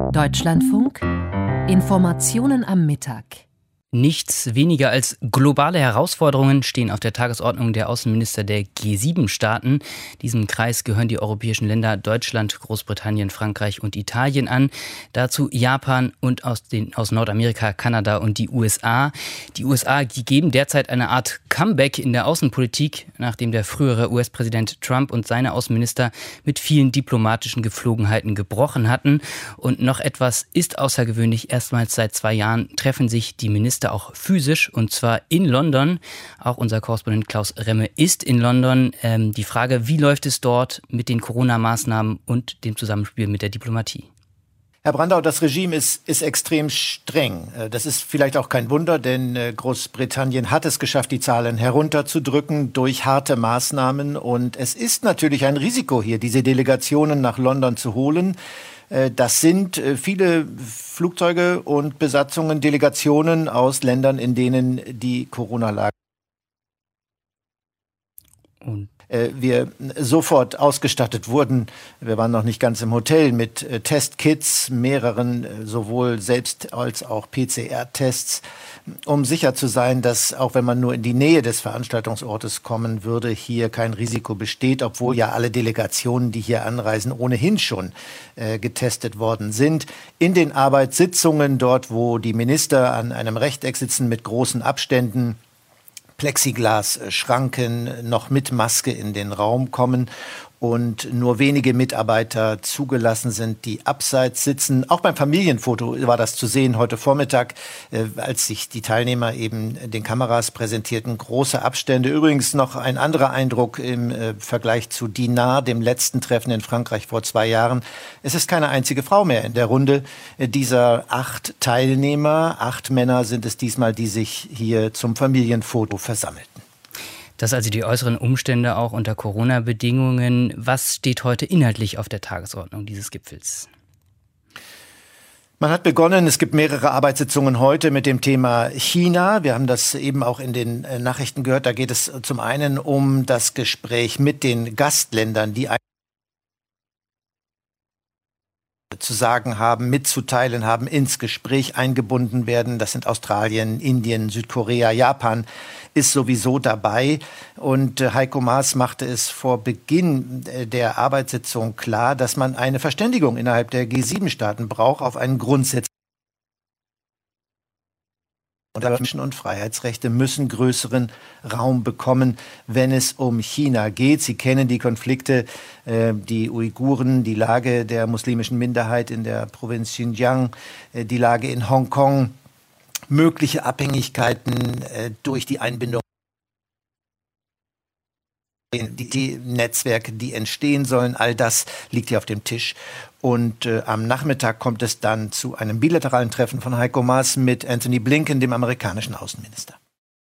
Deutschlandfunk. Informationen am Mittag. Nichts weniger als globale Herausforderungen stehen auf der Tagesordnung der Außenminister der G7-Staaten. Diesem Kreis gehören die europäischen Länder Deutschland, Großbritannien, Frankreich und Italien an. Dazu Japan und aus Nordamerika, Kanada und die USA. Die USA, die geben derzeit eine Art Comeback in der Außenpolitik, nachdem der frühere US-Präsident Trump und seine Außenminister mit vielen diplomatischen Gepflogenheiten gebrochen hatten. Und noch etwas ist außergewöhnlich. Erstmals seit 2 Jahren treffen sich die Minister auch physisch, und zwar in London. Auch unser Korrespondent Klaus Remme ist in London. Die Frage, wie läuft es dort mit den Corona-Maßnahmen und dem Zusammenspiel mit der Diplomatie? Herr Brandau, das Regime ist extrem streng. Das ist vielleicht auch kein Wunder, denn Großbritannien hat es geschafft, die Zahlen herunterzudrücken durch harte Maßnahmen. Und es ist natürlich ein Risiko hier, diese Delegationen nach London zu holen. Das sind viele Flugzeuge und Besatzungen, Delegationen aus Ländern, in denen die Corona-Lage wir sofort ausgestattet wurden. Wir waren noch nicht ganz im Hotel mit Testkits, mehreren sowohl Selbst- als auch PCR-Tests, um sicher zu sein, dass auch wenn man nur in die Nähe des Veranstaltungsortes kommen würde, hier kein Risiko besteht, obwohl ja alle Delegationen, die hier anreisen, ohnehin schon getestet worden sind. In den Arbeitssitzungen, dort wo die Minister an einem Rechteck sitzen mit großen Abständen, Plexiglas-Schranken noch mit Maske in den Raum kommen und nur wenige Mitarbeiter zugelassen sind, die abseits sitzen. Auch beim Familienfoto war das zu sehen heute Vormittag, als sich die Teilnehmer eben den Kameras präsentierten. Große Abstände. Übrigens noch ein anderer Eindruck im Vergleich zu Dinard, dem letzten Treffen in Frankreich vor 2 Jahren. Es ist keine einzige Frau mehr in der Runde dieser 8 Teilnehmer. 8 Männer sind es diesmal, die sich hier zum Familienfoto versammelten. Das also die äußeren Umstände auch unter Corona-Bedingungen. Was steht heute inhaltlich auf der Tagesordnung dieses Gipfels? Man hat begonnen, es gibt mehrere Arbeitssitzungen heute mit dem Thema China. Wir haben das eben auch in den Nachrichten gehört. Da geht es zum einen um das Gespräch mit den Gastländern, die zu sagen haben, mitzuteilen haben, ins Gespräch eingebunden werden. Das sind Australien, Indien, Südkorea, Japan ist sowieso dabei. Und Heiko Maas machte es vor Beginn der Arbeitssitzung klar, dass man eine Verständigung innerhalb der G7-Staaten braucht auf einen Grundsatz. Menschen- und Freiheitsrechte müssen größeren Raum bekommen, wenn es um China geht. Sie kennen die Konflikte, die Uiguren, die Lage der muslimischen Minderheit in der Provinz Xinjiang, die Lage in Hongkong, mögliche Abhängigkeiten durch die Einbindung die Netzwerke, die entstehen sollen, all das liegt hier auf dem Tisch. Und am Nachmittag kommt es dann zu einem bilateralen Treffen von Heiko Maas mit Antony Blinken, dem amerikanischen Außenminister.